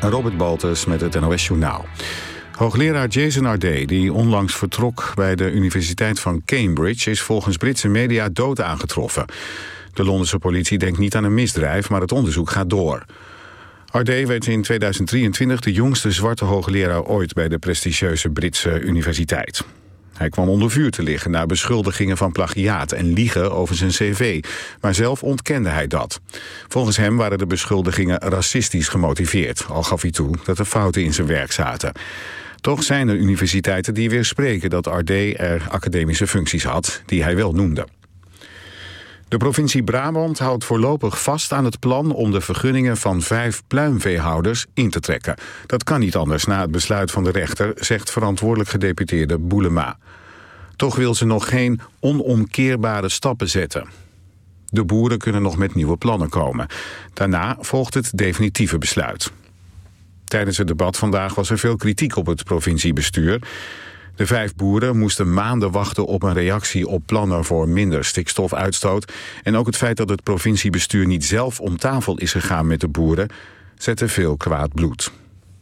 Robert Baltus met het NOS Journaal. Hoogleraar Jason Ardé, die onlangs vertrok bij de Universiteit van Cambridge, is volgens Britse media dood aangetroffen. De Londense politie denkt niet aan een misdrijf, maar het onderzoek gaat door. Ardé werd in 2023 de jongste zwarte hoogleraar ooit bij de prestigieuze Britse universiteit. Hij kwam onder vuur te liggen na beschuldigingen van plagiaat en liegen over zijn cv. Maar zelf ontkende hij dat. Volgens hem waren de beschuldigingen racistisch gemotiveerd. Al gaf hij toe dat er fouten in zijn werk zaten. Toch zijn er universiteiten die weerspreken dat Ardé er academische functies had, die hij wel noemde. De provincie Brabant houdt voorlopig vast aan het plan om de vergunningen van 5 pluimveehouders in te trekken. Dat kan niet anders na het besluit van de rechter, zegt verantwoordelijk gedeputeerde Boelema. Toch wil ze nog geen onomkeerbare stappen zetten. De boeren kunnen nog met nieuwe plannen komen. Daarna volgt het definitieve besluit. Tijdens het debat vandaag was er veel kritiek op het provinciebestuur. De 5 boeren moesten maanden wachten op een reactie op plannen voor minder stikstofuitstoot. En ook het feit dat het provinciebestuur niet zelf om tafel is gegaan met de boeren, zette veel kwaad bloed.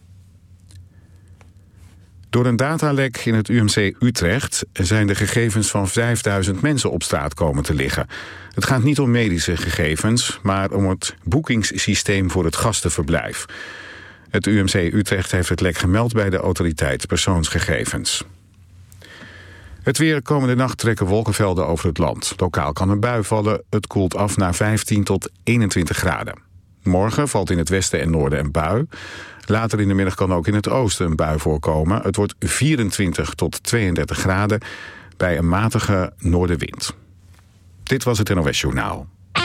Door een datalek in het UMC Utrecht zijn de gegevens van 5000 mensen op straat komen te liggen. Het gaat niet om medische gegevens, maar om het boekingssysteem voor het gastenverblijf. Het UMC Utrecht heeft het lek gemeld bij de autoriteit persoonsgegevens. Het weer. Komende nacht trekken wolkenvelden over het land. Lokaal kan een bui vallen. Het koelt af naar 15 tot 21 graden. Morgen valt in het westen en noorden een bui. Later in de middag kan ook in het oosten een bui voorkomen. Het wordt 24 tot 32 graden bij een matige noordenwind. Dit was het NOS Journaal.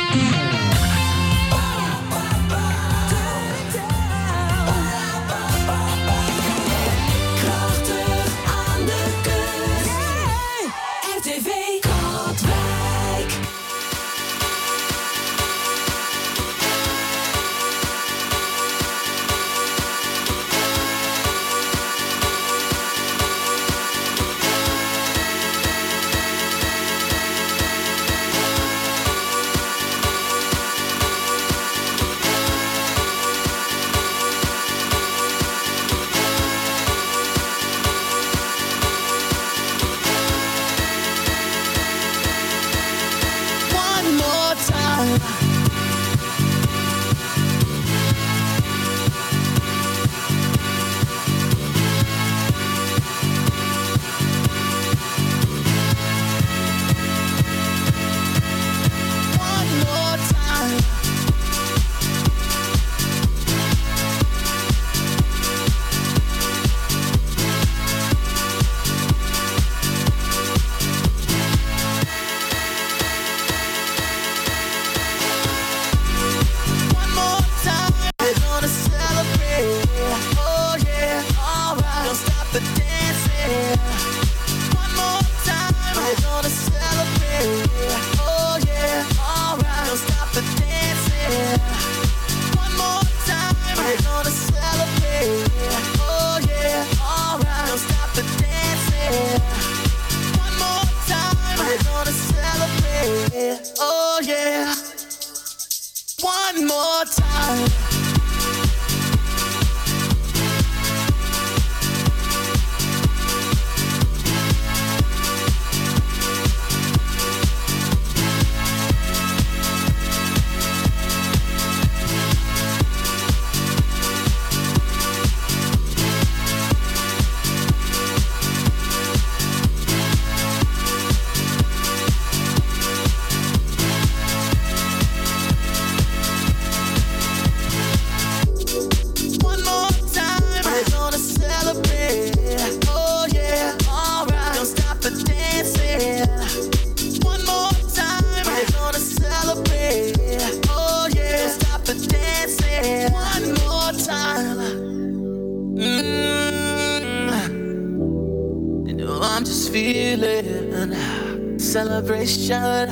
Celebration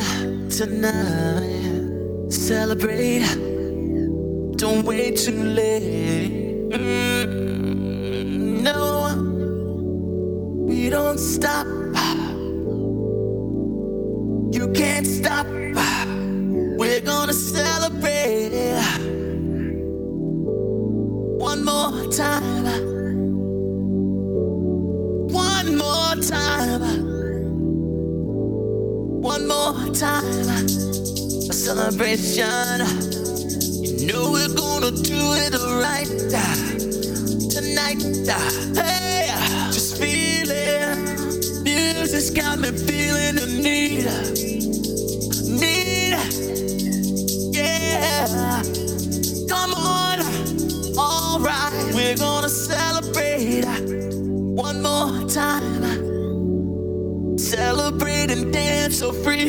tonight. Celebrate. Don't wait too late. No, we don't stop. You can't stop. We're gonna celebrate one more time. One more time. One more time. A celebration. You know we're gonna do it right tonight. Hey, just feel it. Music's got me feeling the need. Yeah. Come on. All right. We're gonna celebrate one more time. Celebrate and dance so free.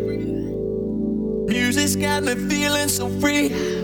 Music's got me feeling so free.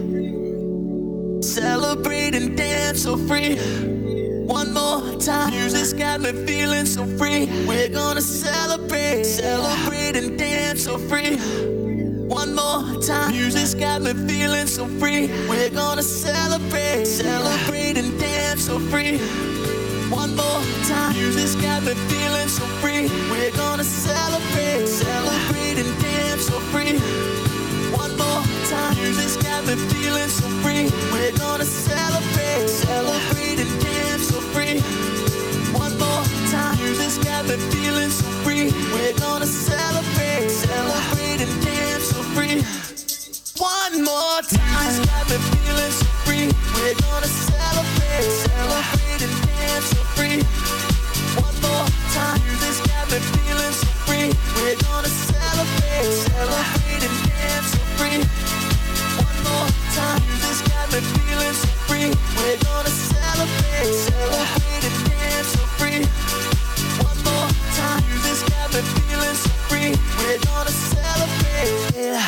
Celebrate and dance so free. One more time. Music's got me feeling so free. We're gonna celebrate, celebrate and dance so free. One more time. Music's got me feeling so free. We're gonna celebrate, celebrate and dance so free. One more time. Music's got me feeling so free. We're gonna celebrate, celebrate and dance so free. One more time. Music's got me feeling so free. We're gonna celebrate, celebrate and dance so free. One more time. Music's got me feeling so free. We're gonna celebrate, celebrate and dance so free. One more time. Music's got me feeling so free. We're gonna celebrate, celebrate and dance so free. One more time. Music's got me feeling so free. We're gonna celebrate, celebrate and dance so free. One more time. Music's got me feeling so free. We're gonna celebrate, celebrate and dance so free. One more time. Music's got me feeling so free. We're gonna celebrate.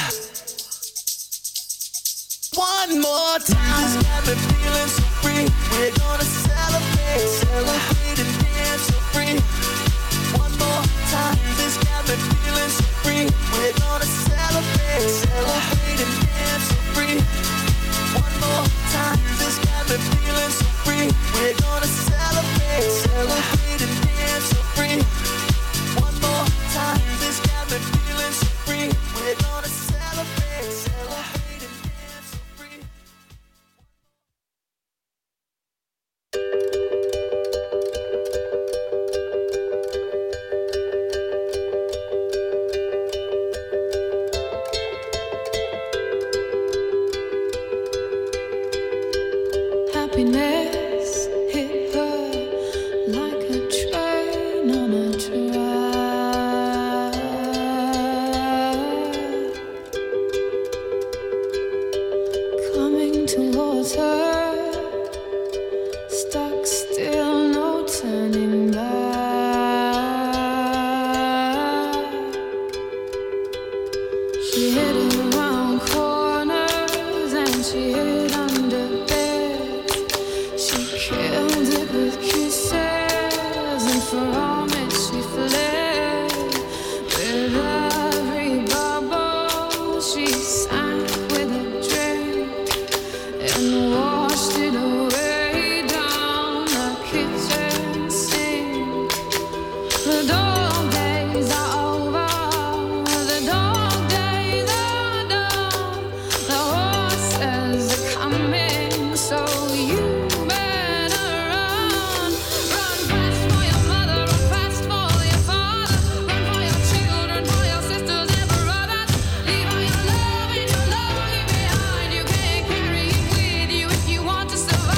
One more time. Music's got me feeling so free. We're gonna celebrate, celebrate and dance so free. One more time. Music's got me feeling so free. We're gonna celebrate, celebrate and dance so free. One more time. Music's got me feeling so free. We're gonna celebrate, celebrate and dance so free. One more time. Music's got me feeling so free. We're gonna celebrate, celebrate and dance so free. Happiness hit her like a train on a track, coming towards her, stuck still, no turning back. She hid around corners and she hid under beds. She killed it with kisses, and from it she fled. With every bubble she sank with a drink and washed it away down the kitchen sink. The dog days are over, the dog days are done. The horses are coming, so you better run. Run fast for your mother, run fast for your father, run for your children, for your sisters and brothers. Leave all your love and your longing behind. You can't carry it with you if you want to survive.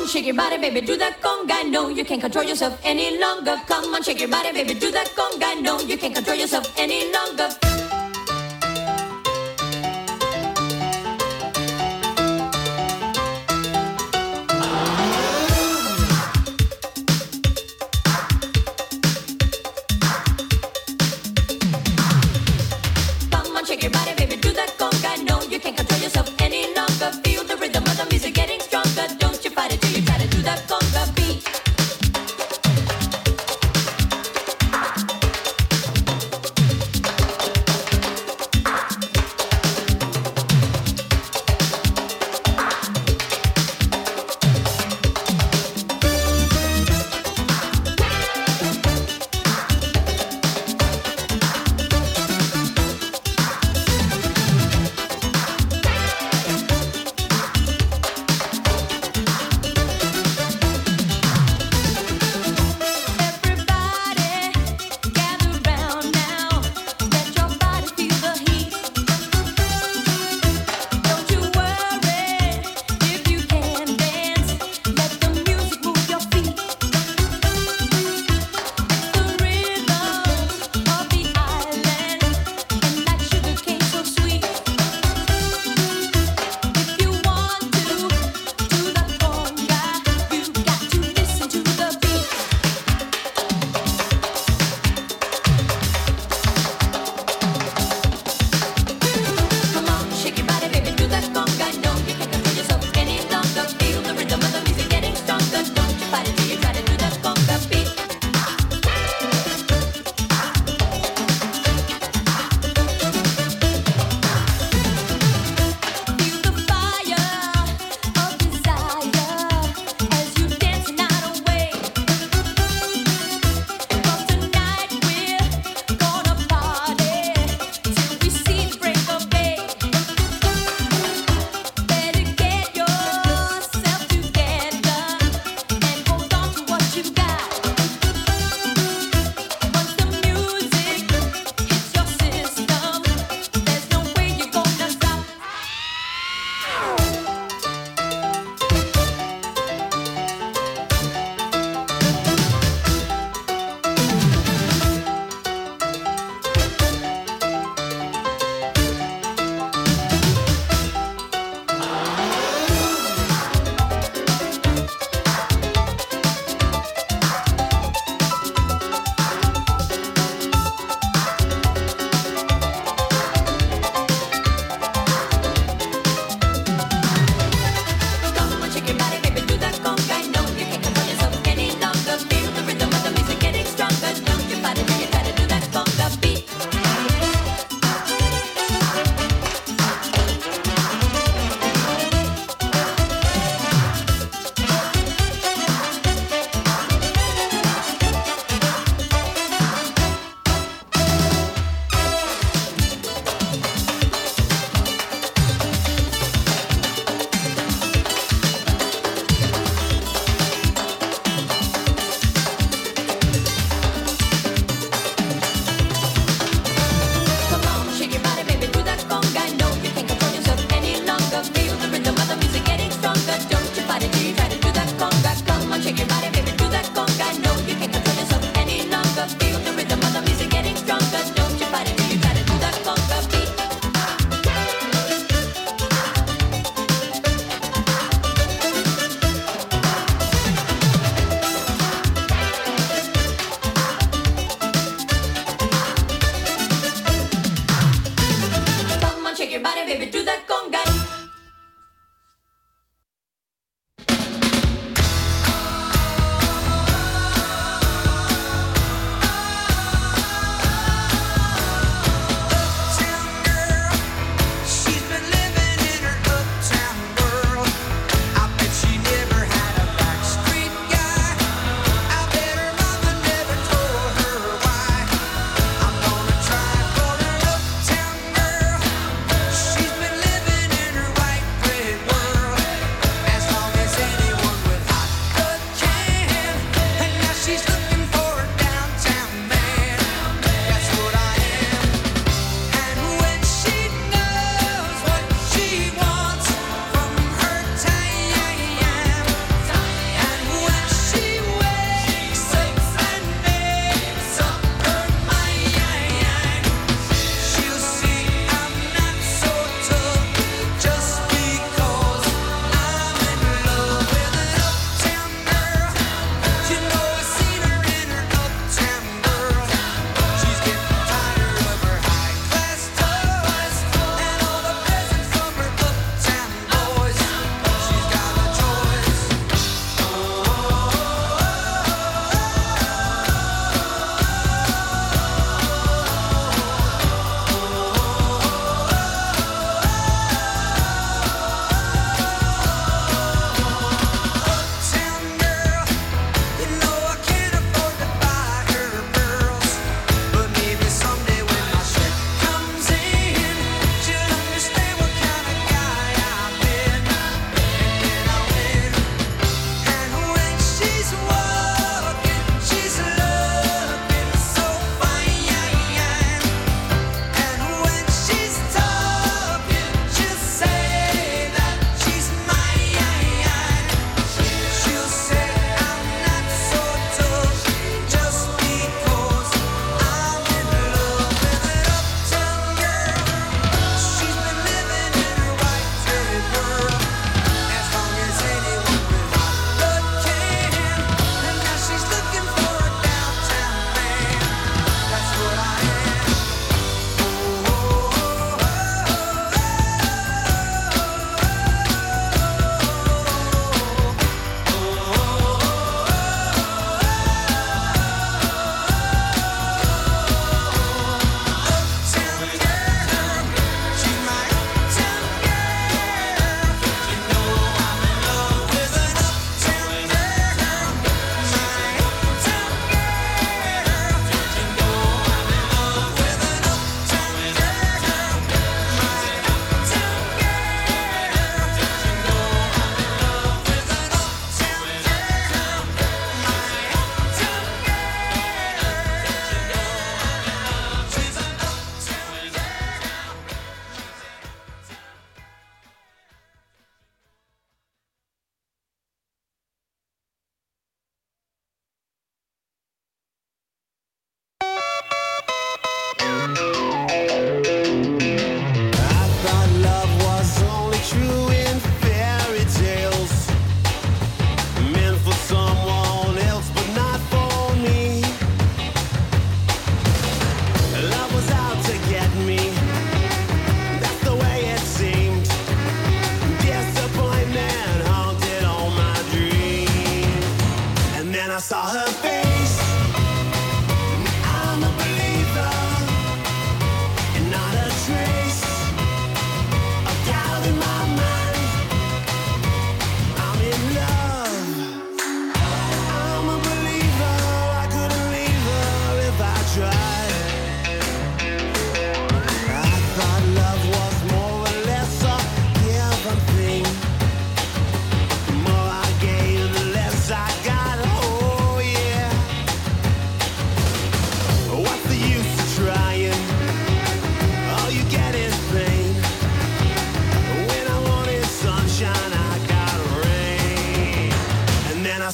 on, shake your body, baby, do that conga. No, you can't control yourself any longer. Come on, shake your body, baby, do that conga. No, you can't control yourself any longer. Shake your body, baby, do that conga. No, you can't control yourself any longer. Feel the rhythm of the music getting stronger. Don't you fight it till you try to do that conga beat.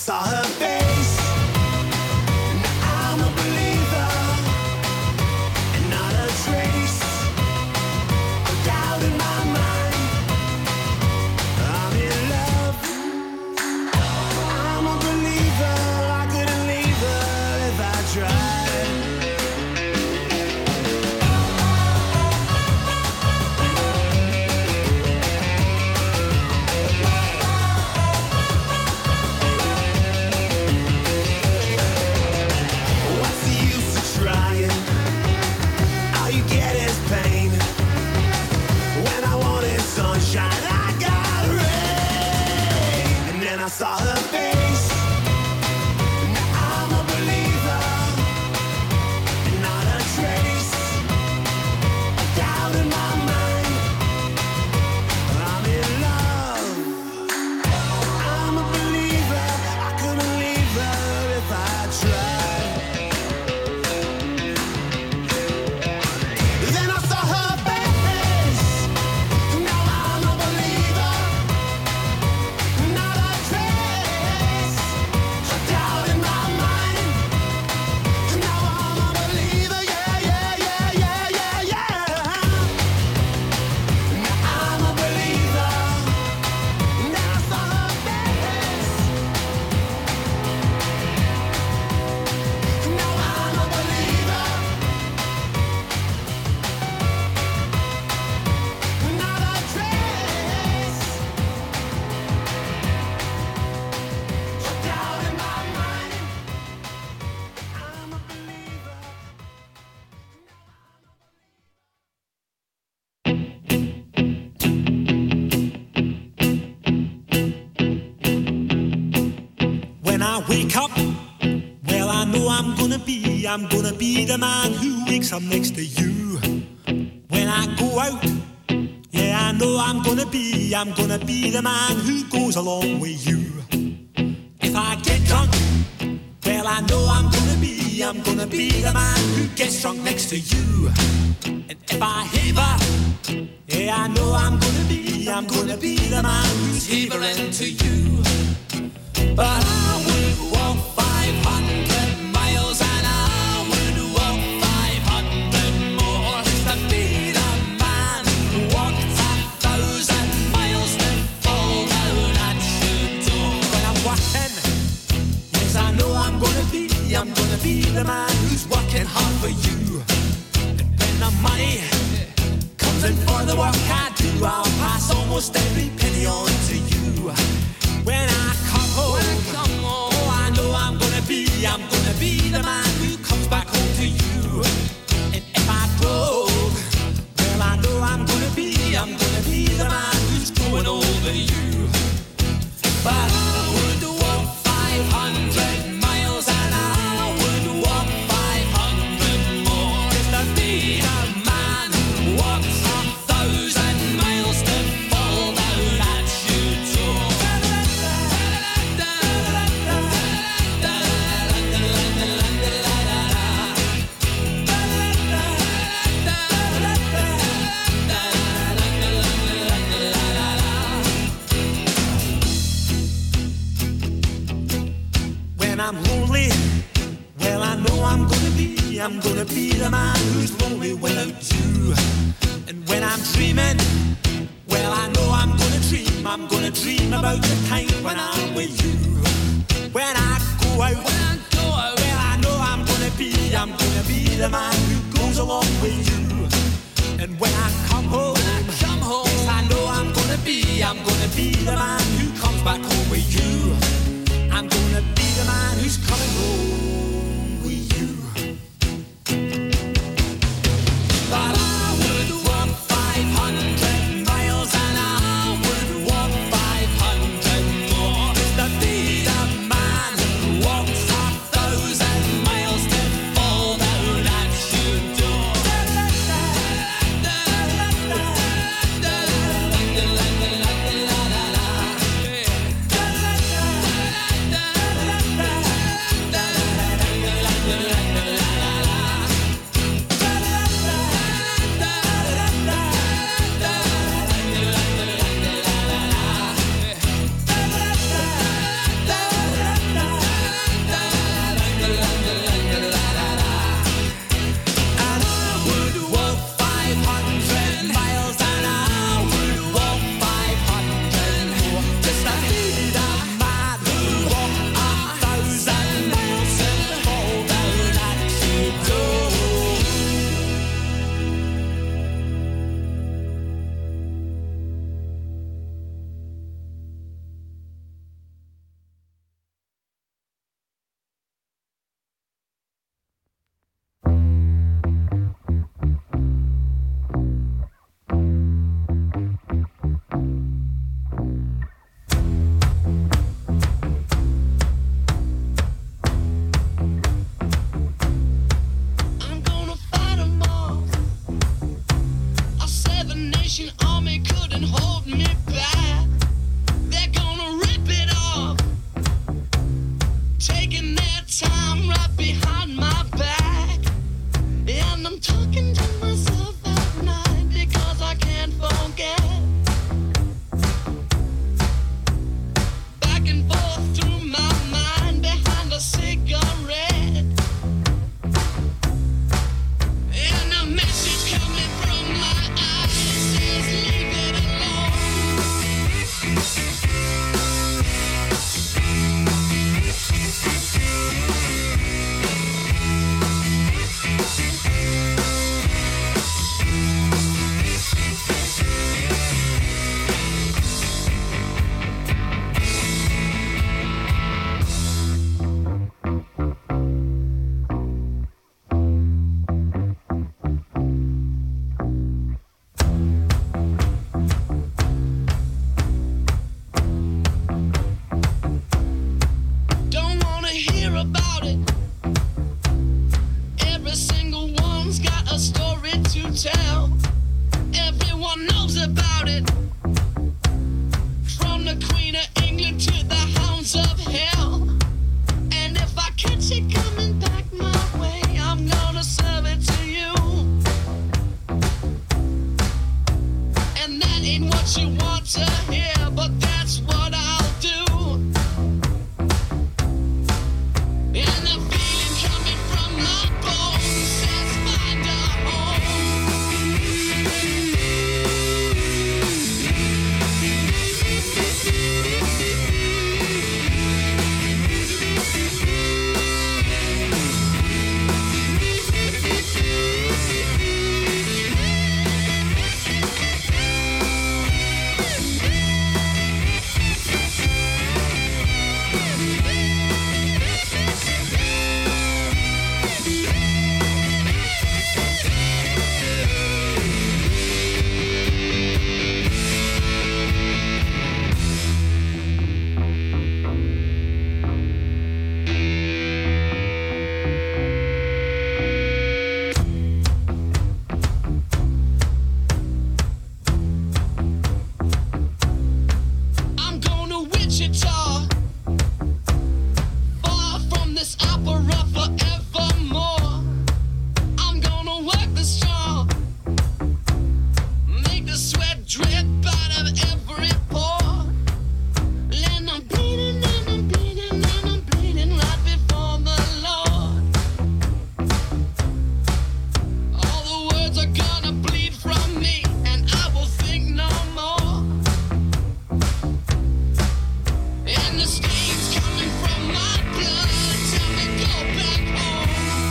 saw her face. Now I'm a believer, and not a trace of doubt in my mind. I'm in love. I'm a believer. I couldn't leave her if I tried. I saw her face. Now I'm a believer, and not a trace of doubt in my mind. I'm in love. I'm a believer. I couldn't leave her if I tried. Then I saw her face. Now I'm a believer, not a trace of doubt in my mind. Now I'm a believer, yeah, yeah, yeah, yeah, yeah, yeah. Now I'm a believer. Now I saw her face. Now I'm a believer, not a trace of doubt in my mind. I'm a believer. When I wake up, well, I know I'm gonna be the man who wakes up next to you. When I go out, yeah, I know I'm gonna be the man who goes along with you. If I get drunk, well, I know I'm gonna be the man who gets drunk next to you. And if I heaver, yeah, I know I'm gonna be the man who's heavering to you. But I would walk 500 miles and I would walk 500 more just to be the man who walked 1,000 miles to fall down at your door. When I'm walking, yes, I know I'm gonna be the man who's working hard for you. And when the money comes in for the work I do, I'll pass almost every penny on to you. When I come home, oh, I know I'm gonna be the man who comes back home to you. And if I drove, well, I know I'm gonna be the man who's going over you. But I would walk 500 miles and I would walk 500 more just to be the man who walks 1,000 miles to fall down at your door. When I'm lonely, well, I know I'm gonna be the man who's lonely without you. And when I'm dreaming, well, I know I'm gonna dream about the time when I'm with you. When I go out, well, I know I'm gonna be the man who goes along with you. And when I come home, yes, I know I'm gonna be the man who comes back home with you. I'm gonna be the man who's coming home with you. But I would walk 500 miles and I would walk 500 more just to be the man who walks 1,000 miles to fall down at your door. the Queen of England to the hounds of hell. And if I catch it coming back my way, I'm gonna serve it to you. And that ain't what you want to hear, but that's what I'll do. And the feeling coming from my bones says find a home. I'm going to Wichita, far from this opera forevermore. I'm gonna work the straw, make the sweat drip out of every pore. And I'm bleeding and I'm bleeding and I'm bleeding right before the Lord. All the words are gonna bleed from me, and I will think no more. And the stains coming from my blood tell me go back home.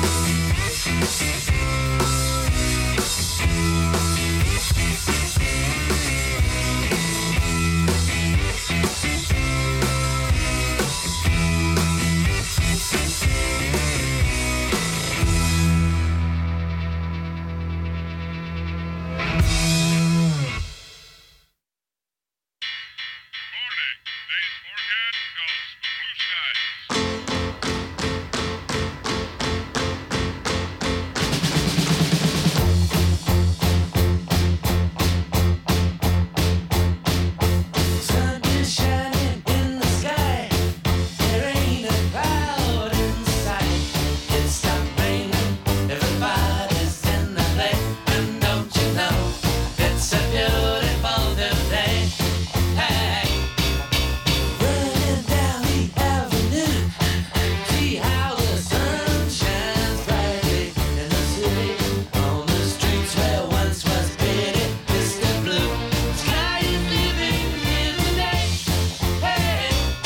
Sun is shining in the sky. There ain't a cloud in sight. It stopped raining. Everybody's in the play. And don't you know, it's a beautiful new day. Hey, running down the avenue. See how the sun shines brightly in the city. On the streets where once was pity, Mr. Blue Sky is living here today. Hey,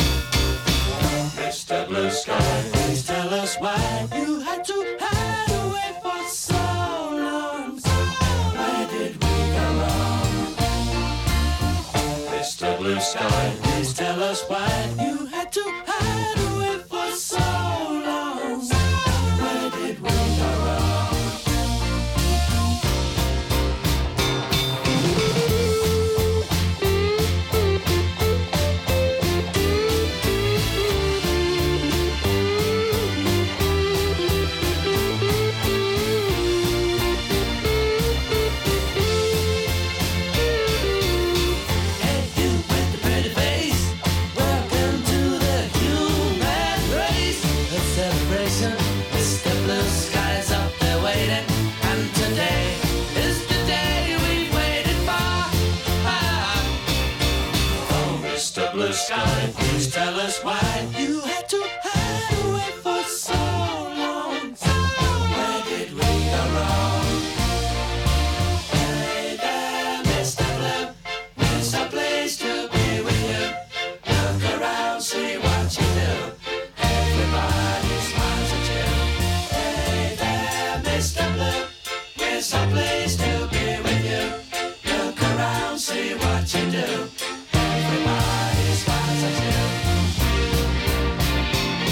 Mr. Blue Sky, please tell us why you had to hide away for so long. Where did we go wrong? Mr. Blue Sky, please tell us why you had to hide away for so long. Where did we go wrong? Hey, you with the pretty face, welcome to the human race. A celebration, Mr. Blue Sky's up there waiting, and today is the day we've waited for. Oh, Mr. Blue Sky, please tell us why you had to hide away for so long. Where did we go wrong? Hey there, Mr. Blue, it's a place to be with you. Look around, see what you do. Everybody smiles at you. Hey there, Mr. Blue, it's a place to be with you. Look around, see what you do. Everybody smiles at you.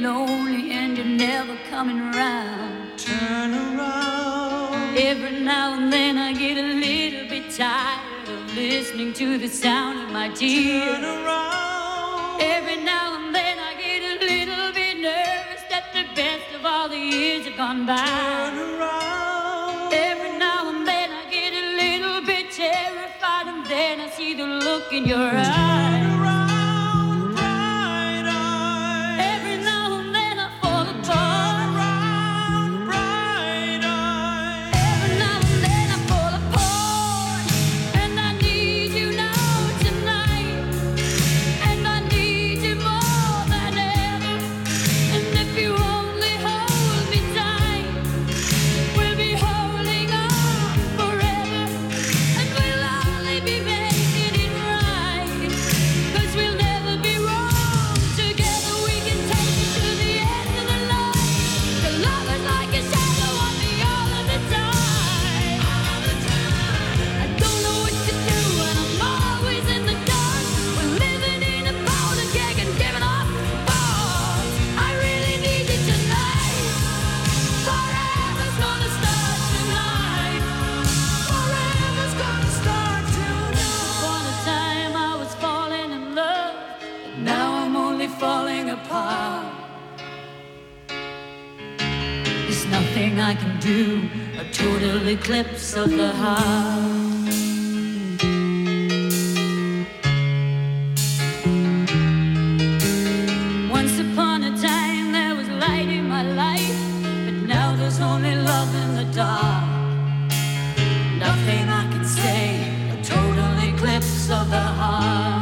lonely and you're never coming around. Turn around. Every now and then I get a little bit tired of listening to the sound of my tears. Turn around. Every now and then I get a little bit nervous that the best of all the years have gone by. Turn around. Every now and then I get a little bit terrified, and then I see the look in your eyes. Turn around, bright eyes. Every now and then I fall Turn apart. around, bright eyes. Every now and then I fall apart, and I need you now tonight, and I need you more than ever. And if you only hold me tight, we'll be holding on forever, and we'll only be making it right, 'cause we'll never be wrong. Together we can take it to the end of the line. The love is like a shadow on me all of the time. I don't know what to do, and I'm always in the dark. We're living in a powder keg and giving off balls. I really need you tonight. Forever's gonna start tonight. Forever's gonna start tonight. Upon a time I was falling in love, but now I'm only falling apart. There's nothing I can do, a total eclipse of the heart. Once upon a time there was light in my life, but now there's only love in the dark. Nothing I can say, a total eclipse of the heart.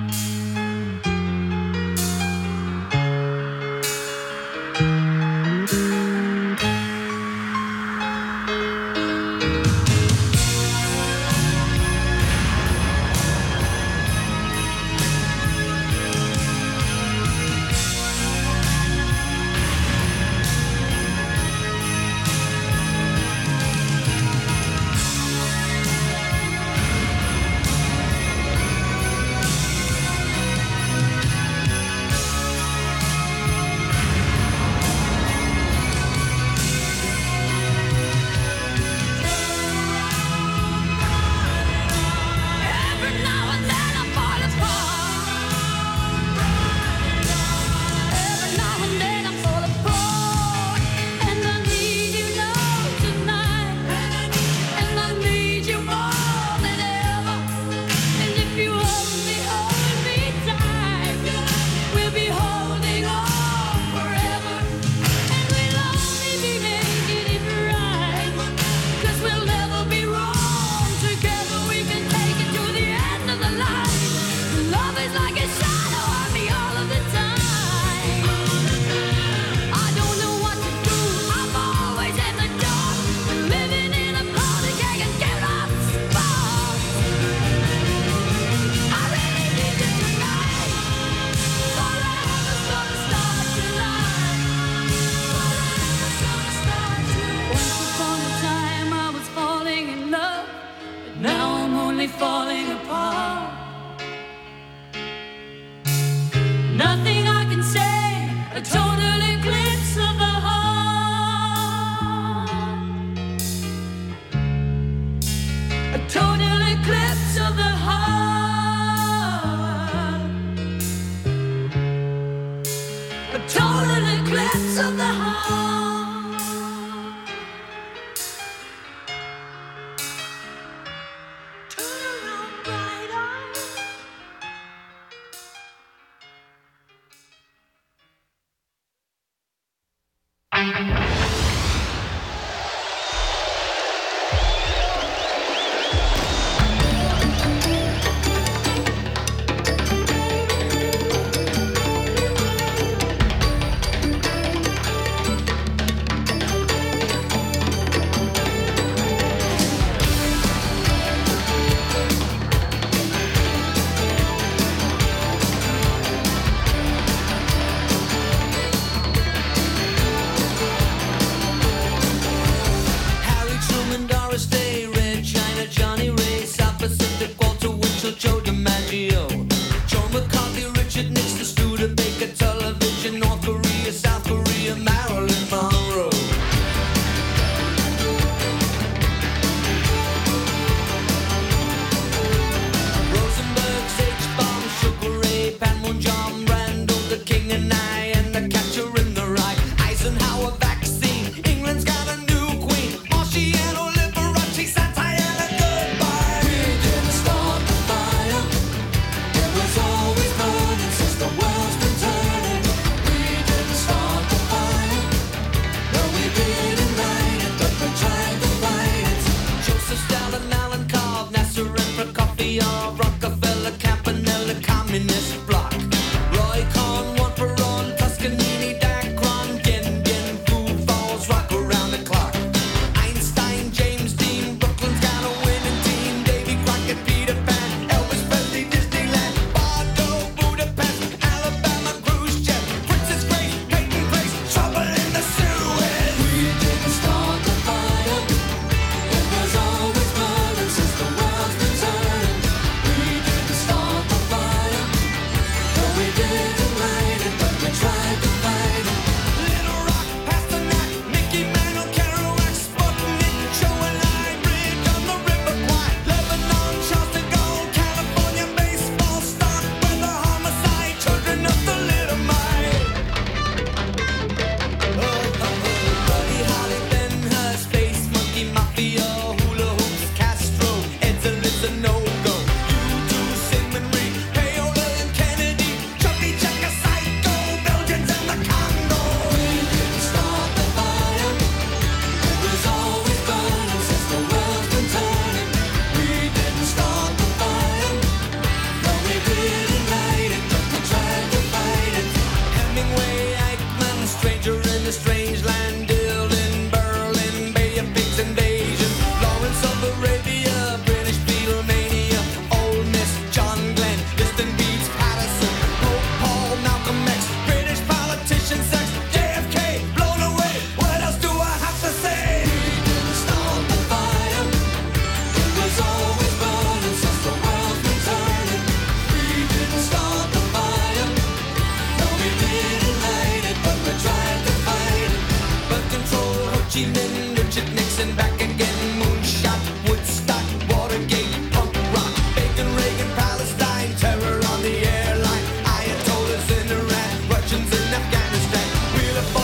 Every now and then I fall apart. Every now and then I fall apart, and I need you now tonight, and I need you more than ever. And if you only hold me tight, we'll be holding on forever, and we'll only be making it right, 'cause we'll never be wrong. Together we can take it to the end of the line. Love is like a shadow on me all of the time. I don't know what to do, I'm always in the dark. We're living in a powder keg and giving off sparks. I really need you tonight. Forever's gonna start tonight. Forever's gonna start tonight. Once upon a time I was falling in love, but now I'm only falling apart. Nothing I can say, a total eclipse of the heart. A total eclipse of the heart. A total eclipse of the heart. Turn around, bright eyes.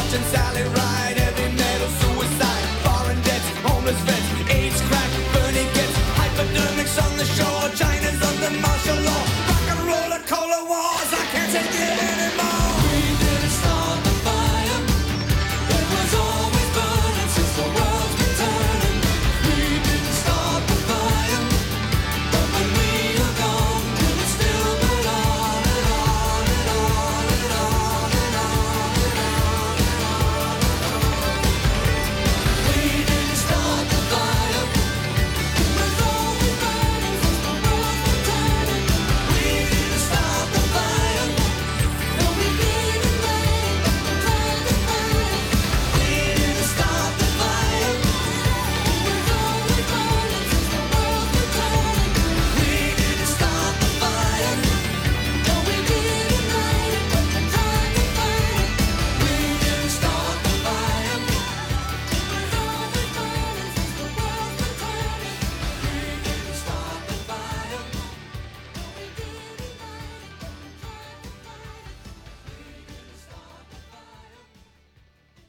watching Sally ride, heavy metal suicide, foreign debts, homeless vets, AIDS crack, burning gets, hypodermics on the shore, China's under martial law, rock and roll and cola wars, I can't take it anymore. We didn't start the fire, it was always burning since the world's been turning. We didn't start the fire, but when we are gone, will it still burn on and on and on and on and on and on and on? We didn't start the fire, it was always burning since the world's been turning. We didn't start the fire, no we didn't light it, tried to fight it. We didn't start the fire, it was always burning since the world's been turning. We didn't start the fire, no we didn't light it, tried to fight it. We didn't start the fire, it was always burning since the world's been turning. We didn't start the fire, no we didn't light it, tried to fight it. We didn't start the fire.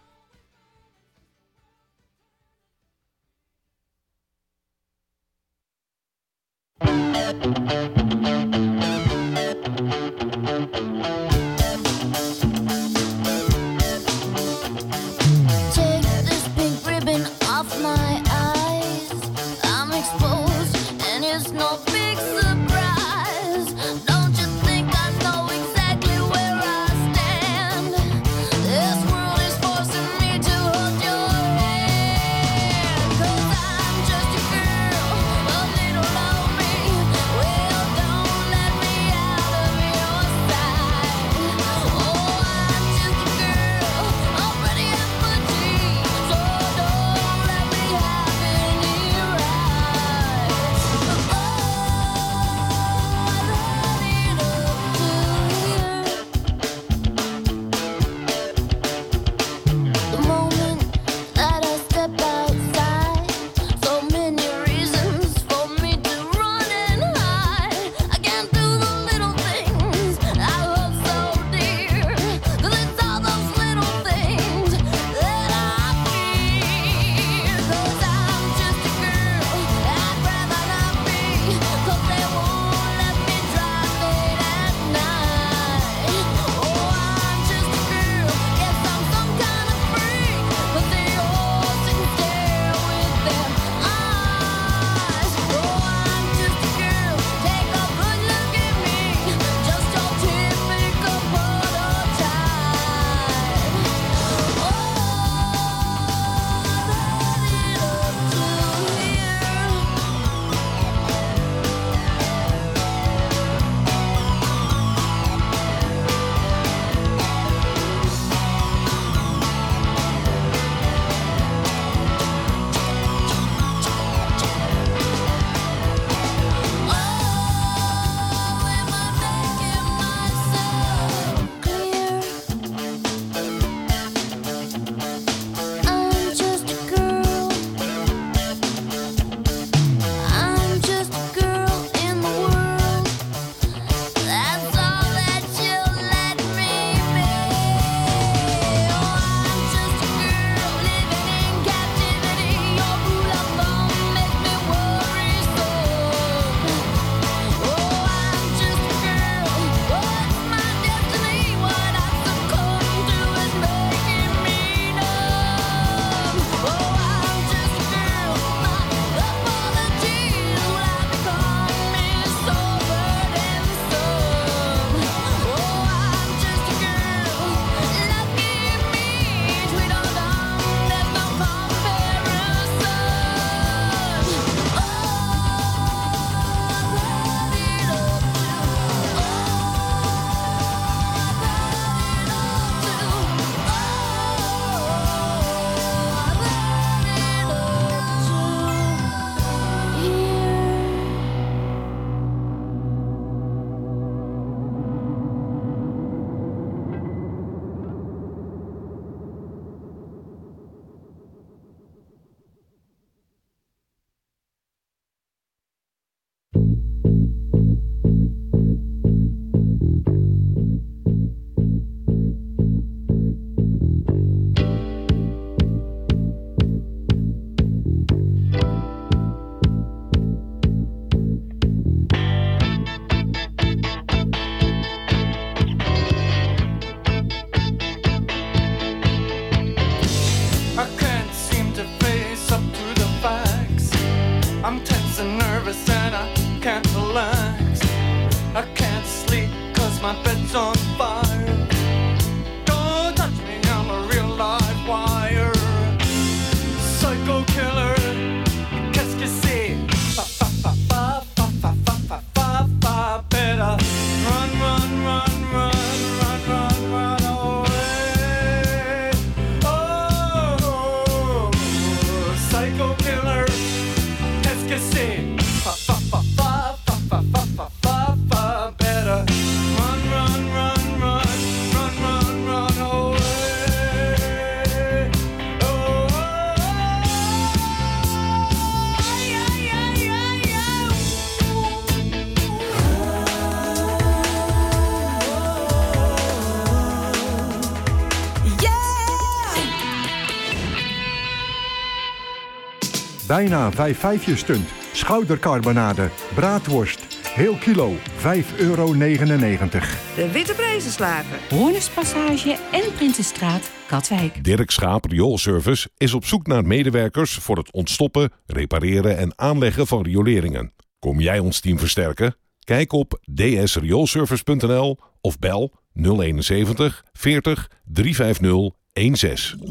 Take this pink ribbon off my eyes. I'm exposed, and it's no big surprise. Don't you think I know exactly where I stand? This world is forcing me to hold your hand. 'Cause I'm just a girl, a little lonely. Well, Bijna 5-5 stunt, schoudercarbonade, braadworst. Heel kilo, €5,99. De Witte Prijzenslager. Hoornispassage en Prinsenstraat, Katwijk. Dirk Schaap Rioolservice is op zoek naar medewerkers voor het ontstoppen, repareren en aanleggen van rioleringen. Kom jij ons team versterken? Kijk op dsrioolservice.nl of bel 071 40 350 16.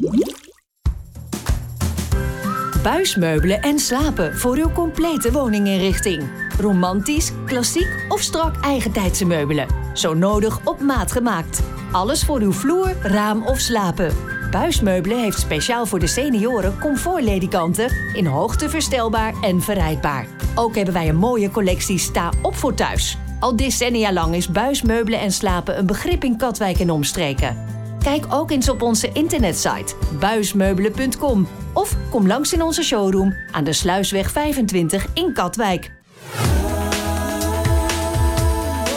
Buismeubelen en slapen voor uw complete woninginrichting. Romantisch, klassiek of strak eigentijdse meubelen. Zo nodig op maat gemaakt. Alles voor uw vloer, raam of slapen. Buismeubelen heeft speciaal voor de senioren comfortledikanten in hoogte verstelbaar en verrijdbaar. Ook hebben wij een mooie collectie sta op voor thuis. Al decennia lang is buismeubelen en slapen een begrip in Katwijk en omstreken. Kijk ook eens op onze internetsite buismeubelen.com of kom langs in onze showroom aan de Sluisweg 25 in Katwijk.